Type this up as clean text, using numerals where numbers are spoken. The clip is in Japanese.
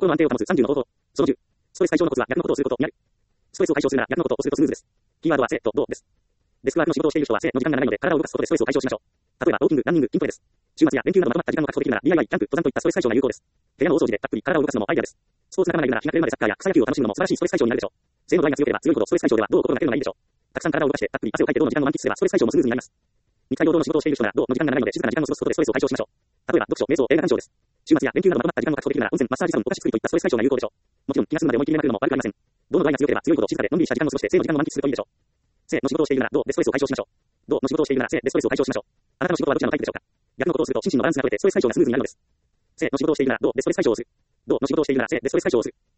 心の安定を保つ30の方法。その10。ストレス解消のコツは逆のことをすることにある。ストレスを解消するなら逆のことをするとスムーズです。キーワードは生とどうです。デスクワークの仕事をしている人は生の時間が長いので体を動かすことでストレスを解消しましょう。例えば、ウォーキング、ランニング、筋トレです。週末や連休などまとまった時間を確保できるなら DIY、キャンプ、登山といったストレス解消が有効です。部屋の大掃除でたっぷり体を動かすのもアイデアです。スポーツ仲間がいるなら日が暮れるまでサッカーや草野球を楽しむのも素晴らしいストレス解消になるでしょう。性の度合いが強ければ強いほどストレス解消ではどう心がけるのがいいでしょう。たくさん体を動かしてたっぷり汗をかいてどの時間を満喫すればストレス解消もスムーズになります。肉体労働の仕事をしている人ならどの時間が長いので静かな時間を過ごすことでストレスを解消しましょう。例えば、読書、瞑想、映画鑑賞です。週末や連休などまとまった時間を確保できるなら温泉、マッサージサロン、お菓子作りといったストレス解消が有効でしょう。もちろん気が済むまで思い切りまくるのも悪くありません。どの度合いが強ければ強いほど静かでのんびりした時間を過ごして性の時間を満喫するといいでしょう。性の仕事をしているならどうでストレスを解消しましょう。どうの仕事をしているなら性でストレスを解消しましょう。あなたの仕事はどちらのタイプでしょうか。逆のことをすると心身のバランスが取れてストレス解消がスムーズになるのです。性の仕事をしているならどうでストレス解消をする。どうの仕事をしているなら性でストレス解消をする。